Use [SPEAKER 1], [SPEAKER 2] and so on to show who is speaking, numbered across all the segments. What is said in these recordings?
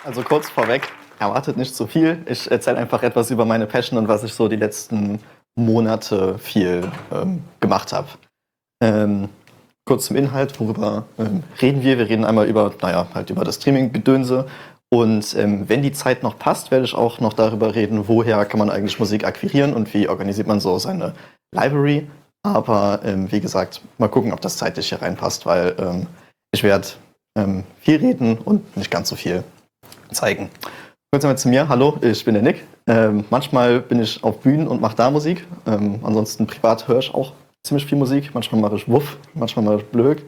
[SPEAKER 1] Also kurz vorweg, erwartet nicht zu viel. Ich erzähle einfach etwas über meine Passion und was ich so die letzten Monate viel gemacht habe. Ähm, Kurz zum Inhalt, worüber reden wir? Wir reden einmal über, halt über das Streaming-Gedönse. Und wenn die Zeit noch passt, werde ich auch noch darüber reden, woher kann man eigentlich Musik akquirieren und wie organisiert man so seine Library. Aber wie gesagt, mal gucken, ob das zeitlich hier reinpasst, weil ich werde viel reden und nicht ganz so viel zeigen. Kurz einmal zu mir. Hallo, ich bin der Nick. Manchmal bin ich auf Bühnen und mache da Musik. Ansonsten privat höre ich auch ziemlich viel Musik. Manchmal mache ich Wuff, manchmal mache ich Blöd.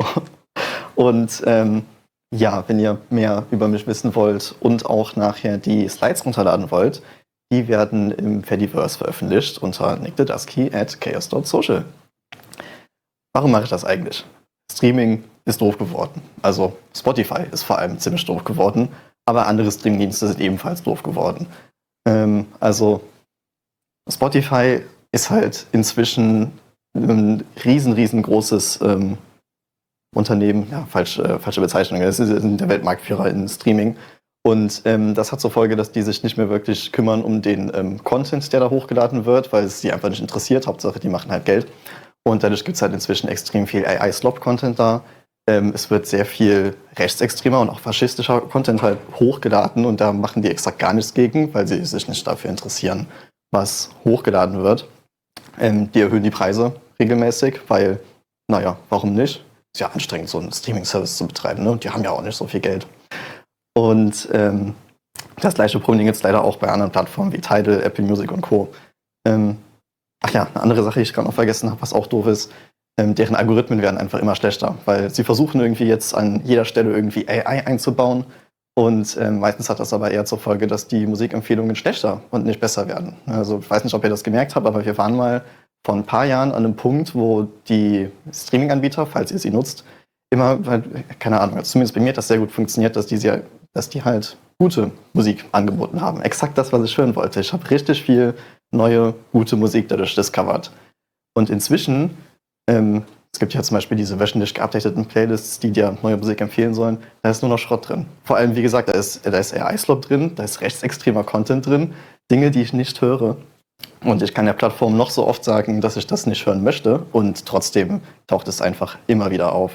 [SPEAKER 1] Und ja, wenn ihr mehr über mich wissen wollt und auch nachher die Slides runterladen wollt, die werden im Fediverse veröffentlicht unter nickthedusky@chaos.social. Warum mache ich das eigentlich? Streaming ist doof geworden. Also Spotify ist vor allem ziemlich doof geworden, aber andere Streamingdienste sind ebenfalls doof geworden. Also Spotify ist halt inzwischen ein riesengroßes Unternehmen, ja, falsche Bezeichnung, es sind der Weltmarktführer in Streaming. Und das hat zur Folge, dass die sich nicht mehr wirklich kümmern um den Content, der da hochgeladen wird, weil es sie einfach nicht interessiert. Hauptsache, die machen halt Geld. Und dadurch gibt es halt inzwischen extrem viel AI-Slop-Content da. Es wird sehr viel rechtsextremer und auch faschistischer Content halt hochgeladen und da machen die extra gar nichts gegen, weil sie sich nicht dafür interessieren, was hochgeladen wird. Die erhöhen die Preise regelmäßig, weil, warum nicht? Ist ja anstrengend, so einen Streaming-Service zu betreiben, ne? Und die haben ja auch nicht so viel Geld. Und das gleiche Problem gibt es leider auch bei anderen Plattformen wie Tidal, Apple Music und Co. Ach ja, eine andere Sache, die ich gerade noch vergessen habe, was auch doof ist, deren Algorithmen werden einfach immer schlechter, weil sie versuchen irgendwie jetzt an jeder Stelle irgendwie AI einzubauen und meistens hat das aber eher zur Folge, dass die Musikempfehlungen schlechter und nicht besser werden. Also ich weiß nicht, ob ihr das gemerkt habt, aber wir waren mal vor ein paar Jahren an einem Punkt, wo die Streaming-Anbieter, falls ihr sie nutzt, immer, keine Ahnung, also zumindest bei mir hat das sehr gut funktioniert, dass die halt gute Musik angeboten haben. Exakt das, was ich hören wollte. Ich habe richtig viel neue, gute Musik dadurch discovered. Und inzwischen, es gibt ja zum Beispiel diese wöchentlich geupdateten Playlists, die dir neue Musik empfehlen sollen, da ist nur noch Schrott drin. Vor allem, wie gesagt, da ist AI-Slop drin, da ist rechtsextremer Content drin, Dinge, die ich nicht höre. Und ich kann der Plattform noch so oft sagen, dass ich das nicht hören möchte und trotzdem taucht es einfach immer wieder auf.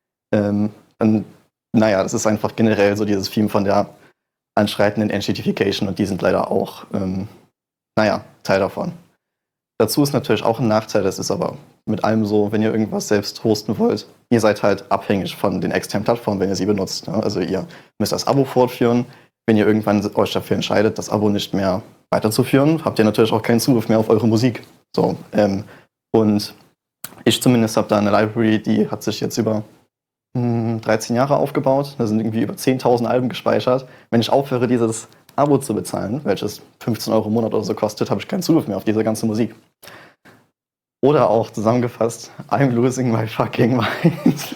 [SPEAKER 1] Das ist einfach generell so dieses Theme von der anschreitenden Entitification und die sind leider auch, Teil davon. Dazu ist natürlich auch ein Nachteil, das ist aber mit allem so, wenn ihr irgendwas selbst hosten wollt, ihr seid halt abhängig von den externen Plattformen, wenn ihr sie benutzt. Ne? Also ihr müsst das Abo fortführen. Wenn ihr irgendwann euch dafür entscheidet, das Abo nicht mehr weiterzuführen, habt ihr natürlich auch keinen Zugriff mehr auf eure Musik. So, und ich zumindest habe da eine Library, die hat sich jetzt über 13 Jahre aufgebaut. Da sind irgendwie über 10.000 Alben gespeichert. Wenn ich aufhöre, dieses Abo zu bezahlen, welches 15 € im Monat oder so kostet, habe ich keinen Zugriff mehr auf diese ganze Musik. Oder auch zusammengefasst, I'm losing my fucking mind.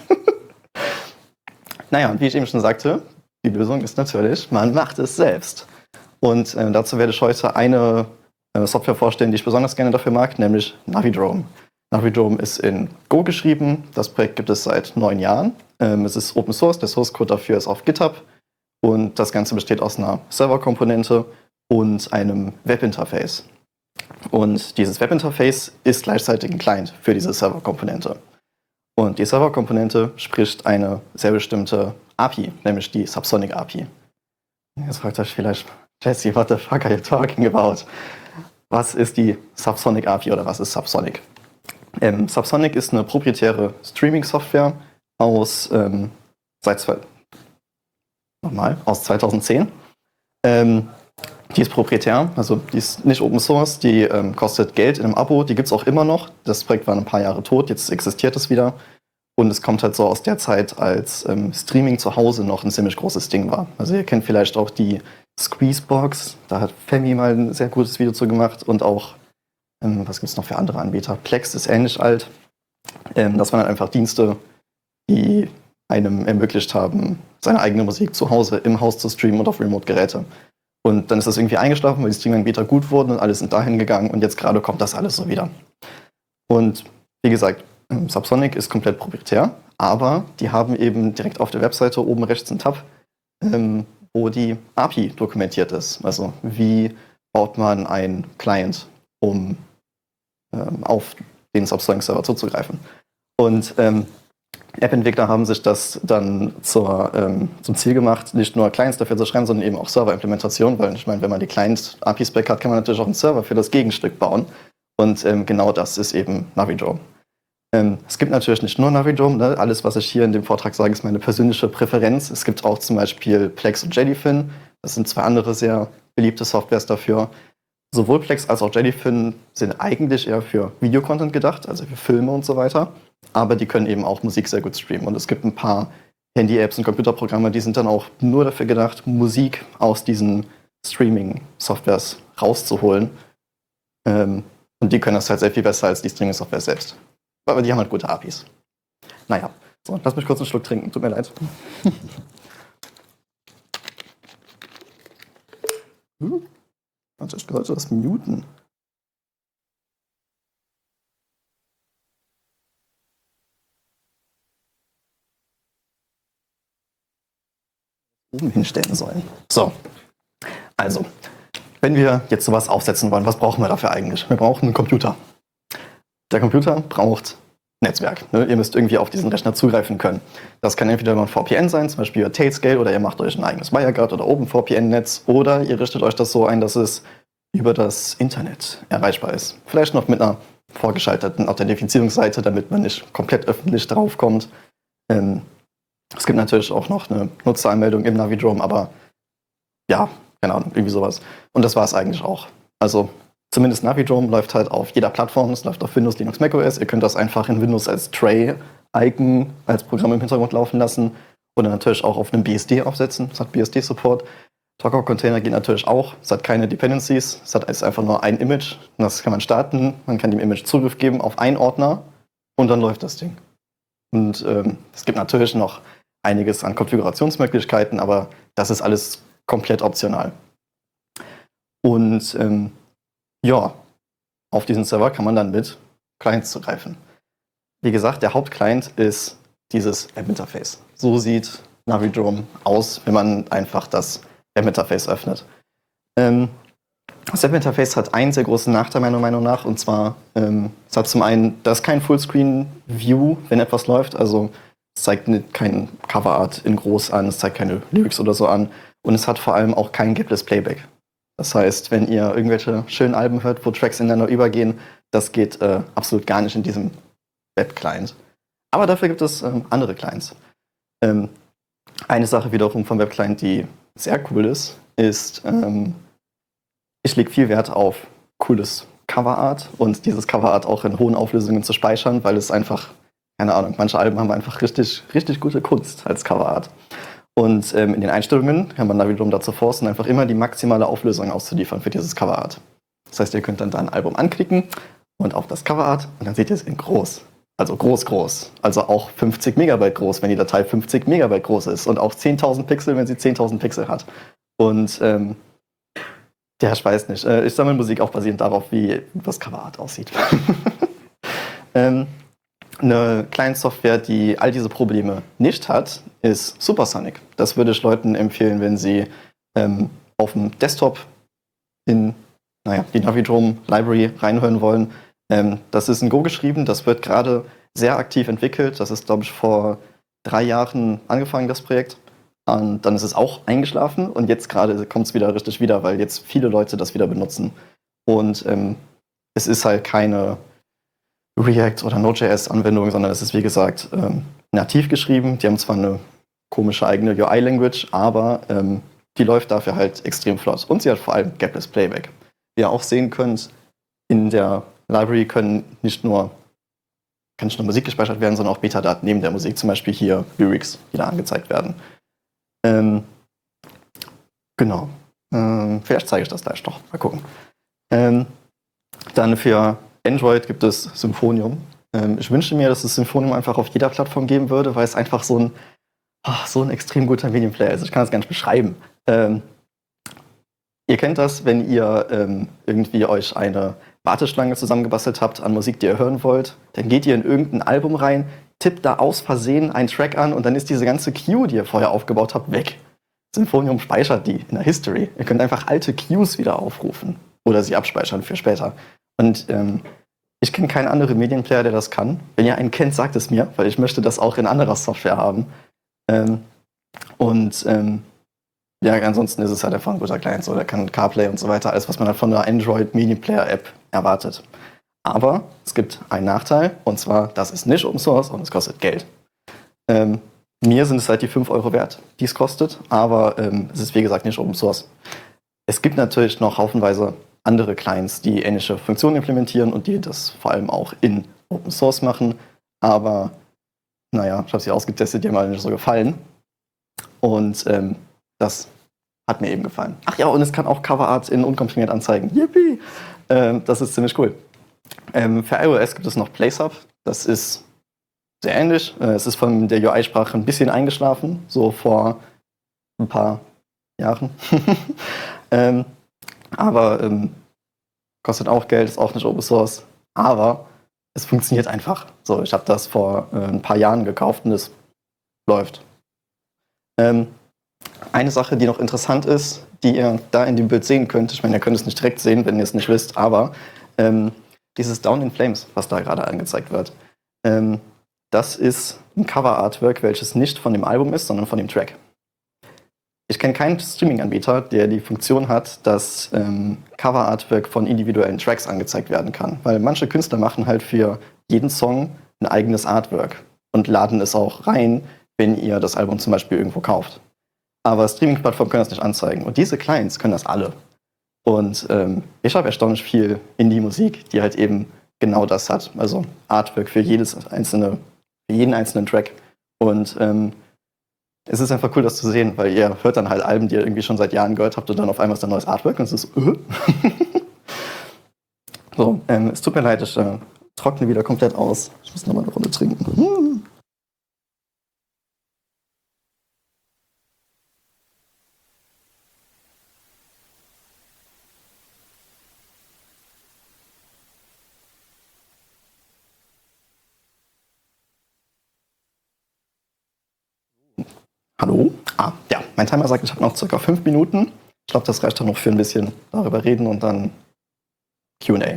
[SPEAKER 1] Und wie ich eben schon sagte, die Lösung ist natürlich, man macht es selbst. Und dazu werde ich heute eine Software vorstellen, die ich besonders gerne dafür mag, nämlich Navidrome. Navidrome ist in Go geschrieben. Das Projekt gibt es seit 9 Jahren. Es ist Open Source, der Source Code dafür ist auf GitHub. Und das Ganze besteht aus einer Serverkomponente und einem Webinterface. Und dieses Webinterface ist gleichzeitig ein Client für diese Serverkomponente. Und die Serverkomponente spricht eine sehr bestimmte API, nämlich die Subsonic API. Jetzt fragt euch vielleicht, Jesse, what the fuck are you talking about? Was ist die Subsonic API oder was ist Subsonic? Subsonic ist eine proprietäre Streaming-Software aus 2010. Die ist proprietär, also die ist nicht Open Source, die kostet Geld in einem Abo, die gibt es auch immer noch. Das Projekt war ein paar Jahre tot, jetzt existiert es wieder. Und es kommt halt so aus der Zeit, als Streaming zu Hause noch ein ziemlich großes Ding war. Also ihr kennt vielleicht auch die Squeezebox, da hat Femi mal ein sehr gutes Video zu gemacht und auch, was gibt es noch für andere Anbieter? Plex ist ähnlich alt. Das waren halt einfach Dienste, die einem ermöglicht haben, seine eigene Musik zu Hause im Haus zu streamen und auf Remote-Geräte. Und dann ist das irgendwie eingeschlafen, weil die Streaming-Anbieter gut wurden und alle sind dahin gegangen und jetzt gerade kommt das alles so wieder. Und wie gesagt, Subsonic ist komplett proprietär, aber die haben eben direkt auf der Webseite oben rechts einen Tab, wo die API dokumentiert ist. Also wie baut man einen Client, um auf den Substring-Server zuzugreifen. Und App-Entwickler haben sich das dann zum Ziel gemacht, nicht nur Clients dafür zu schreiben, sondern eben auch Server-Implementation, weil ich meine, wenn man die Client-API-Spec hat, kann man natürlich auch einen Server für das Gegenstück bauen. Und genau das ist eben Navijdrome. Es gibt natürlich nicht nur Navijdrome, ne? Alles, was ich hier in dem Vortrag sage, ist meine persönliche Präferenz. Es gibt auch zum Beispiel Plex und Jellyfin. Das sind zwei andere sehr beliebte Softwares dafür. Sowohl Plex als auch Jellyfin sind eigentlich eher für Videocontent gedacht, also für Filme und so weiter. Aber die können eben auch Musik sehr gut streamen. Und es gibt ein paar Handy-Apps und Computerprogramme, die sind dann auch nur dafür gedacht, Musik aus diesen Streaming-Softwares rauszuholen. Und die können das halt sehr viel besser als die Streaming-Software selbst. Aber die haben halt gute APIs. Naja, so, lass mich kurz einen Schluck trinken. Tut mir leid. Warte, ich sollte das muten. Oben hinstellen sollen. So, also, wenn wir jetzt sowas aufsetzen wollen, was brauchen wir dafür eigentlich? Wir brauchen einen Computer. Der Computer braucht Netzwerk. Ne? Ihr müsst irgendwie auf diesen Rechner zugreifen können. Das kann entweder über ein VPN sein, zum Beispiel über Tailscale, oder ihr macht euch ein eigenes WireGuard oder OpenVPN-Netz, oder ihr richtet euch das so ein, dass es über das Internet erreichbar ist. Vielleicht noch mit einer vorgeschalteten Authentifizierungsseite, damit man nicht komplett öffentlich draufkommt. Es gibt natürlich auch noch eine Nutzeranmeldung im Navijdrome, aber ja, keine Ahnung, irgendwie sowas. Und das war es eigentlich auch. Also zumindest Navijdrome läuft halt auf jeder Plattform. Es läuft auf Windows, Linux, macOS. Ihr könnt das einfach in Windows als Tray-Icon, als Programm im Hintergrund laufen lassen. Oder natürlich auch auf einem BSD aufsetzen. Es hat BSD-Support. Docker-Container geht natürlich auch. Es hat keine Dependencies. Es hat einfach nur ein Image. Das kann man starten. Man kann dem Image Zugriff geben auf einen Ordner. Und dann läuft das Ding. Und es gibt natürlich noch einiges an Konfigurationsmöglichkeiten, aber das ist alles komplett optional. Und ja, auf diesen Server kann man dann mit Clients zugreifen. Wie gesagt, der Hauptclient ist dieses Webinterface. So sieht Navijdrome aus, wenn man einfach das Webinterface öffnet. Das Webinterface hat einen sehr großen Nachteil meiner Meinung nach, und zwar, es hat zum einen, da ist kein Fullscreen-View, wenn etwas läuft, also es zeigt kein Coverart in groß an, es zeigt keine Lyrics oder so an, und es hat vor allem auch kein Gapless Playback. Das heißt, wenn ihr irgendwelche schönen Alben hört, wo Tracks ineinander übergehen, das geht absolut gar nicht in diesem Web-Client. Aber dafür gibt es andere Clients. Eine Sache wiederum vom Web-Client, die sehr cool ist, ich lege viel Wert auf cooles Coverart und dieses Coverart auch in hohen Auflösungen zu speichern, weil es einfach, keine Ahnung, manche Alben haben einfach richtig, richtig gute Kunst als Coverart. Und in den Einstellungen kann man da wiederum dazu forcen, einfach immer die maximale Auflösung auszuliefern für dieses Coverart. Das heißt, ihr könnt dann da ein Album anklicken und auf das Coverart und dann seht ihr es in groß. Also groß. Also auch 50 Megabyte groß, wenn die Datei 50 Megabyte groß ist. Und auch 10.000 Pixel, wenn sie 10.000 Pixel hat. Und ja, ich weiß nicht. Ich sammle Musik auch basierend darauf, wie das Coverart aussieht. Eine Client-Software, die all diese Probleme nicht hat, ist Supersonic. Das würde ich Leuten empfehlen, wenn sie auf dem Desktop in die Navijdrome Library reinhören wollen. Das ist in Go geschrieben, das wird gerade sehr aktiv entwickelt. Das ist, glaube ich, vor 3 Jahren angefangen, das Projekt. Und dann ist es auch eingeschlafen und jetzt gerade kommt es wieder richtig wieder, weil jetzt viele Leute das wieder benutzen. Und es ist halt keine React- oder Node.js-Anwendung, sondern es ist, wie gesagt, nativ geschrieben. Die haben zwar eine komische eigene UI-Language, aber die läuft dafür halt extrem flott. Und sie hat vor allem Gapless Playback. Wie ihr auch sehen könnt, in der Library kann nicht nur Musik gespeichert werden, sondern auch Metadaten neben der Musik, zum Beispiel hier Lyrics, die da angezeigt werden. Genau. Vielleicht zeige ich das gleich noch. Mal gucken. Dann für Android gibt es Symfonium. Ich wünschte mir, dass es Symfonium einfach auf jeder Plattform geben würde, weil es einfach so ein extrem guter Medienplayer ist. Ich kann das gar nicht beschreiben. Ihr kennt das, wenn ihr irgendwie euch eine Warteschlange zusammengebastelt habt an Musik, die ihr hören wollt. Dann geht ihr in irgendein Album rein, tippt da aus Versehen einen Track an und dann ist diese ganze Queue, die ihr vorher aufgebaut habt, weg. Symfonium speichert die in der History. Ihr könnt einfach alte Queues wieder aufrufen oder sie abspeichern für später. Und ich kenne keinen anderen Medienplayer, der das kann. Wenn ihr einen kennt, sagt es mir, weil ich möchte das auch in anderer Software haben. Ja, ansonsten ist es halt einfach ein guter Client. So, der kann CarPlay und so weiter, alles, was man halt von einer Android Medienplayer App erwartet. Aber es gibt einen Nachteil, und zwar, das ist nicht Open Source und es kostet Geld. Mir sind es halt die 5 Euro wert, die es kostet, aber es ist wie gesagt nicht Open Source. Es gibt natürlich noch haufenweise andere Clients, die ähnliche Funktionen implementieren und die das vor allem auch in Open Source machen, aber naja, ich habe sie ausgetestet, die haben mir nicht so gefallen. Und das hat mir eben gefallen. Ach ja, und es kann auch Coverart in unkomprimiert anzeigen. Yippie! Das ist ziemlich cool. Für iOS gibt es noch PlaceUp. Das ist sehr ähnlich. Es ist von der UI-Sprache ein bisschen eingeschlafen, so vor ein paar Jahren. Aber kostet auch Geld, ist auch nicht Open Source. Aber es funktioniert einfach. So, ich habe das vor ein paar Jahren gekauft und es läuft. Eine Sache, die noch interessant ist, die ihr da in dem Bild sehen könnt, ich meine, ihr könnt es nicht direkt sehen, wenn ihr es nicht wisst, aber dieses Down in Flames, was da gerade angezeigt wird, das ist ein Cover-Artwork, welches nicht von dem Album ist, sondern von dem Track. Ich kenne keinen Streaming-Anbieter, der die Funktion hat, dass Cover-Artwork von individuellen Tracks angezeigt werden kann. Weil manche Künstler machen halt für jeden Song ein eigenes Artwork und laden es auch rein, wenn ihr das Album zum Beispiel irgendwo kauft. Aber Streaming-Plattformen können das nicht anzeigen. Und diese Clients können das alle. Und ich habe erstaunlich viel Indie-Musik, die halt eben genau das hat. Also Artwork für jeden einzelnen Track. Und es ist einfach cool, das zu sehen, weil ihr hört dann halt Alben, die ihr irgendwie schon seit Jahren gehört habt und dann auf einmal ist da neues Artwork und es ist So, es tut mir leid, ich trockne wieder komplett aus. Ich muss nochmal eine Runde trinken. Hallo? Ja, mein Timer sagt, ich habe noch circa 5 Minuten. Ich glaube, das reicht dann noch für ein bisschen darüber reden und dann Q&A.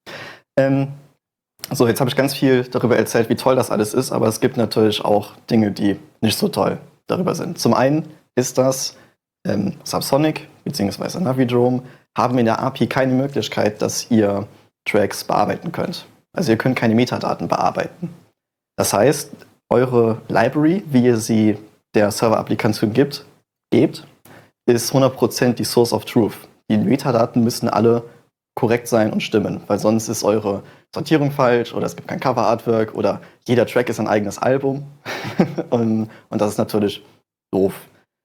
[SPEAKER 1] So, jetzt habe ich ganz viel darüber erzählt, wie toll das alles ist, aber es gibt natürlich auch Dinge, die nicht so toll darüber sind. Zum einen ist das Subsonic bzw. Navidrome haben in der API keine Möglichkeit, dass ihr Tracks bearbeiten könnt. Also ihr könnt keine Metadaten bearbeiten. Das heißt, eure Library, wie ihr sie der Server-Applikation gebt, ist 100% die Source of Truth. Die Metadaten müssen alle korrekt sein und stimmen, weil sonst ist eure Sortierung falsch oder es gibt kein Cover-Artwork oder jeder Track ist ein eigenes Album. und das ist natürlich doof.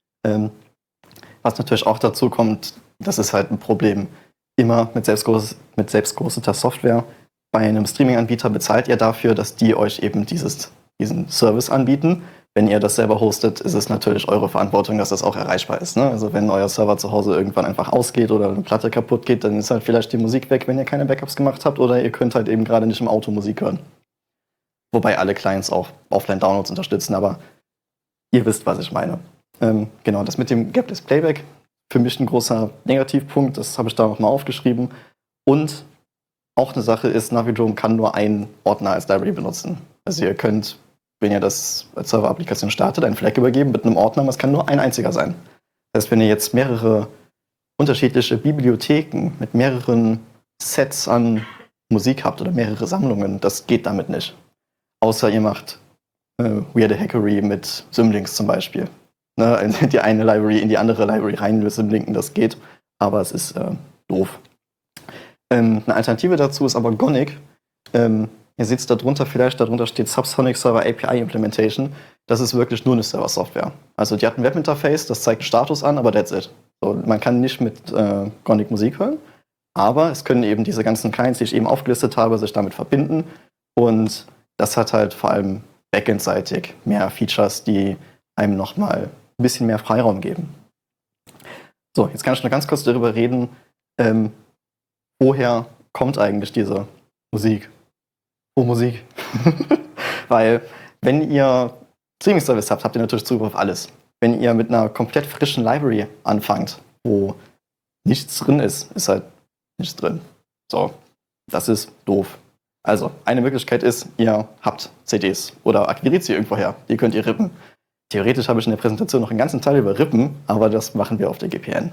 [SPEAKER 1] Was natürlich auch dazu kommt, das ist halt ein Problem, immer mit selbstgehosteter Software. Bei einem Streaming-Anbieter bezahlt ihr dafür, dass die euch eben diesen Service anbieten. Wenn ihr das selber hostet, ist es natürlich eure Verantwortung, dass das auch erreichbar ist. Ne? Also wenn euer Server zu Hause irgendwann einfach ausgeht oder eine Platte kaputt geht, dann ist halt vielleicht die Musik weg, wenn ihr keine Backups gemacht habt oder ihr könnt halt eben gerade nicht im Auto Musik hören. Wobei alle Clients auch Offline-Downloads unterstützen, aber ihr wisst, was ich meine. Genau, das mit dem Gapless Playback, für mich ein großer Negativpunkt, das habe ich da nochmal aufgeschrieben. Und auch eine Sache ist, Navidrome kann nur einen Ordner als Library benutzen. Also ihr könnt, wenn ihr das als Server-Applikation startet, einen Flag übergeben mit einem Ordner, aber es kann nur ein einziger sein. Das heißt, wenn ihr jetzt mehrere unterschiedliche Bibliotheken mit mehreren Sets an Musik habt oder mehrere Sammlungen, das geht damit nicht. Außer ihr macht weirde Hackery mit Symlinks zum Beispiel. Ne, die eine Library in die andere Library rein symlinken, das geht, aber es ist doof. Eine Alternative dazu ist aber Gonic. Ihr seht es darunter steht Subsonic Server API Implementation. Das ist wirklich nur eine Server-Software. Also die hat ein Webinterface, das zeigt Status an, aber that's it. So, man kann nicht mit Gonic Musik hören, aber es können eben diese ganzen Clients, die ich eben aufgelistet habe, sich damit verbinden. Und das hat halt vor allem backend-seitig mehr Features, die einem nochmal ein bisschen mehr Freiraum geben. So, jetzt kann ich noch ganz kurz darüber reden, woher kommt eigentlich diese Musik? Musik. Weil, wenn ihr Streaming-Service habt, habt ihr natürlich Zugriff auf alles. wenn ihr mit einer komplett frischen Library anfangt, wo nichts drin ist, ist halt nichts drin. So, das ist doof. Also, eine Möglichkeit ist, ihr habt CDs oder akquiriert sie irgendwo her. Die könnt ihr rippen. Theoretisch habe ich in der Präsentation noch einen ganzen Teil über Rippen, aber das machen wir auf der GPN.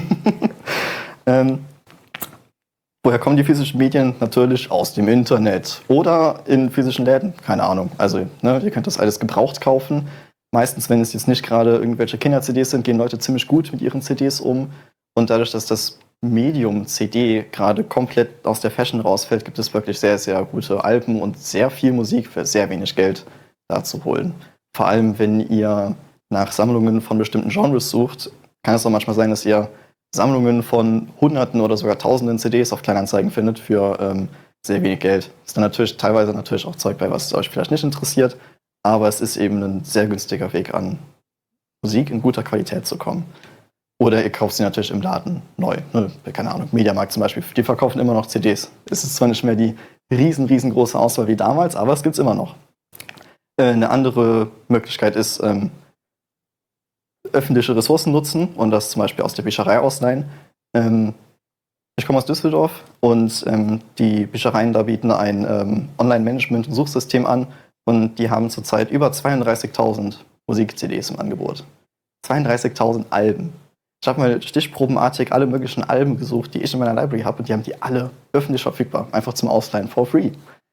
[SPEAKER 1] Woher kommen die physischen Medien? Natürlich aus dem Internet oder in physischen Läden. Keine Ahnung. Also, ihr könnt das alles gebraucht kaufen. Meistens, wenn es jetzt nicht gerade irgendwelche Kinder-CDs sind, gehen Leute ziemlich gut mit ihren CDs um. Und dadurch, dass das Medium CD gerade komplett aus der Fashion rausfällt, gibt es wirklich sehr, sehr gute Alben und sehr viel Musik für sehr wenig Geld da zu holen. Vor allem, wenn ihr nach Sammlungen von bestimmten Genres sucht, kann es auch manchmal sein, dass ihr Sammlungen von Hunderten oder sogar Tausenden CDs auf Kleinanzeigen findet für sehr wenig Geld. Ist dann teilweise auch Zeug bei, was euch vielleicht nicht interessiert, aber es ist eben ein sehr günstiger Weg, an Musik in guter Qualität zu kommen. Oder ihr kauft sie natürlich im Laden neu. Ne? Keine Ahnung, Mediamarkt zum Beispiel, die verkaufen immer noch CDs. Es ist zwar nicht mehr die riesengroße Auswahl wie damals, aber es gibt es immer noch. Eine andere Möglichkeit ist, öffentliche Ressourcen nutzen und das zum Beispiel aus der Bücherei ausleihen. Ich komme aus Düsseldorf und die Büchereien da bieten ein Online-Management- und Suchsystem an und die haben zurzeit über 32.000 Musik-CDs im Angebot. 32.000 Alben. Ich habe mal stichprobenartig alle möglichen Alben gesucht, die ich in meiner Library habe, und die haben die alle öffentlich verfügbar, einfach zum Ausleihen, for free.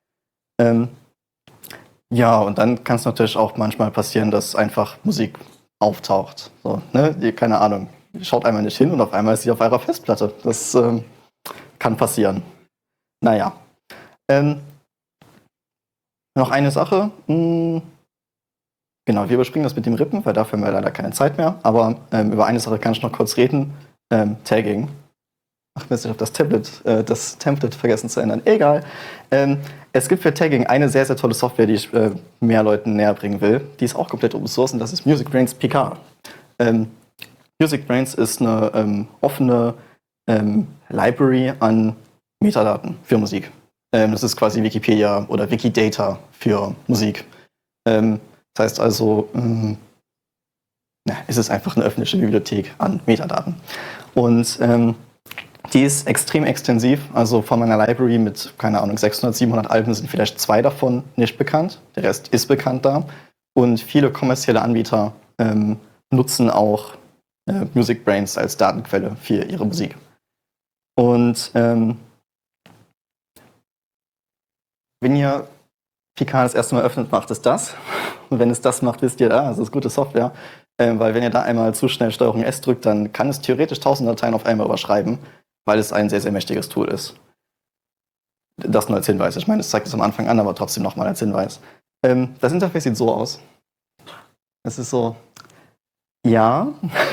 [SPEAKER 1] Ja, und dann kann es natürlich auch manchmal passieren, dass einfach Musik auftaucht. So, ne? Keine Ahnung, schaut einmal nicht hin und auf einmal ist sie auf eurer Festplatte. Das kann passieren. Naja. Noch eine Sache. Genau, wir überspringen das mit dem Rippen, weil dafür haben wir leider keine Zeit mehr. Aber über eine Sache kann ich noch kurz reden. Tagging. Ach Mist, ich habe das Template vergessen zu ändern. Egal. Es gibt für Tagging eine sehr, sehr tolle Software, die ich mehr Leuten näher bringen will. Die ist auch komplett Open Source und das ist MusicBrainz PK. MusicBrainz ist eine offene Library an Metadaten für Musik. Das ist quasi Wikipedia oder Wikidata für Musik. Das heißt also, es ist einfach eine öffentliche Bibliothek an Metadaten. Und die ist extrem extensiv. Also von meiner Library mit, keine Ahnung, 600, 700 Alben sind vielleicht 2 davon nicht bekannt. Der Rest ist bekannt da. Und viele kommerzielle Anbieter nutzen auch MusicBrainz als Datenquelle für ihre Musik. Und wenn ihr PK das erste Mal öffnet, macht es das. Und wenn es das macht, wisst ihr, das ist gute Software. Weil wenn ihr da einmal zu schnell STRG S drückt, dann kann es theoretisch 1000 Dateien auf einmal überschreiben, weil es ein sehr, sehr mächtiges Tool ist. Das nur als Hinweis. Ich meine, es zeigt es am Anfang an, aber trotzdem nochmal als Hinweis. Das Interface sieht so aus. Es ist so, ja,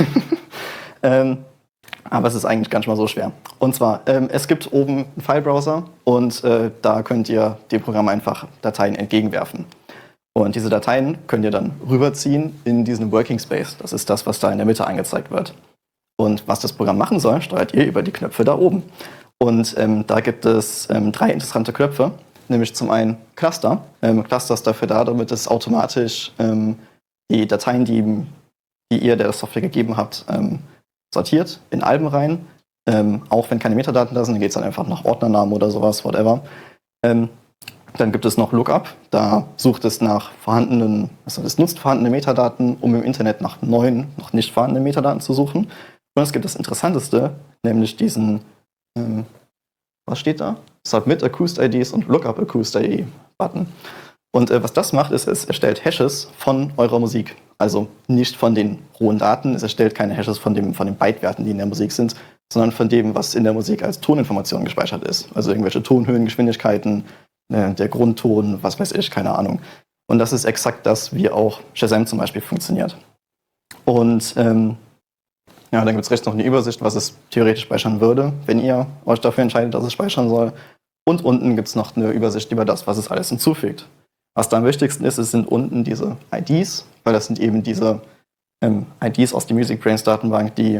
[SPEAKER 1] aber es ist eigentlich gar nicht mal so schwer. Und zwar, es gibt oben einen File-Browser und da könnt ihr dem Programm einfach Dateien entgegenwerfen. Und diese Dateien könnt ihr dann rüberziehen in diesen Working Space. Das ist das, was da in der Mitte angezeigt wird. Und was das Programm machen soll, steuert ihr über die Knöpfe da oben. Und da gibt es 3 interessante Knöpfe, nämlich zum einen Cluster. Cluster ist dafür da, damit es automatisch die Dateien, die ihr der Software gegeben habt, sortiert in Alben rein. Auch wenn keine Metadaten da sind, dann geht es dann einfach nach Ordnernamen oder sowas, whatever. Dann gibt es noch Lookup. Da sucht es nach vorhandenen, also es nutzt vorhandene Metadaten, um im Internet nach neuen, noch nicht vorhandenen Metadaten zu suchen. Und es gibt das Interessanteste, nämlich diesen, was steht da? Submit Accused IDs und Lookup Accused ID Button. Und was das macht, ist, es erstellt Hashes von eurer Musik. Also nicht von den rohen Daten, es erstellt keine Hashes von den Bytewerten, die in der Musik sind, sondern von dem, was in der Musik als Toninformation gespeichert ist. Also irgendwelche Tonhöhen, Geschwindigkeiten, der Grundton, was weiß ich, keine Ahnung. Und das ist exakt das, wie auch Shazam zum Beispiel funktioniert. Und dann gibt es rechts noch eine Übersicht, was es theoretisch speichern würde, wenn ihr euch dafür entscheidet, dass es speichern soll. Und unten gibt es noch eine Übersicht über das, was es alles hinzufügt. Was da am wichtigsten ist, es sind unten diese IDs, weil das sind eben diese IDs aus der MusicBrainz Datenbank, die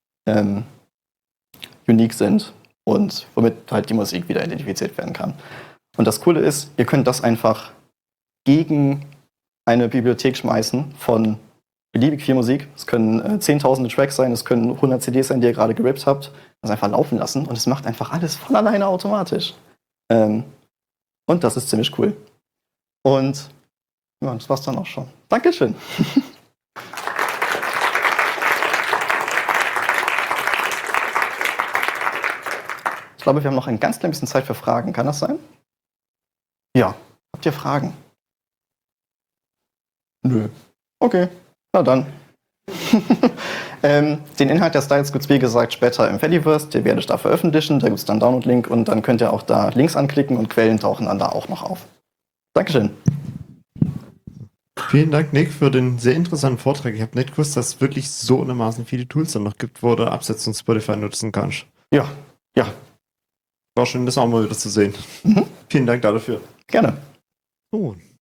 [SPEAKER 1] unique sind und womit halt die Musik wieder identifiziert werden kann. Und das Coole ist, ihr könnt das einfach gegen eine Bibliothek schmeißen von beliebig viel Musik. Es können zehntausende Tracks sein, es können 100 CDs sein, die ihr gerade gerippt habt. Das einfach laufen lassen und es macht einfach alles von alleine automatisch. Und das ist ziemlich cool. Und ja, das war's dann auch schon. Dankeschön. Ich glaube, wir haben noch ein ganz klein bisschen Zeit für Fragen. Kann das sein? Ja. Habt ihr Fragen? Nö. Okay. Na dann. Den Inhalt der Styles gibt es wie gesagt später im Fediverse, den werde ich da veröffentlichen, da gibt es dann einen Download-Link und dann könnt ihr auch da Links anklicken und Quellen tauchen dann da auch noch auf. Dankeschön.
[SPEAKER 2] Vielen Dank, Nick, für den sehr interessanten Vortrag. Ich habe nicht gewusst, dass es wirklich so dermaßen viele Tools dann noch gibt, wo du abseits von Spotify nutzen kannst.
[SPEAKER 1] Ja.
[SPEAKER 2] War schön, das auch mal wieder zu sehen. Vielen Dank dafür.
[SPEAKER 1] Gerne.
[SPEAKER 2] So,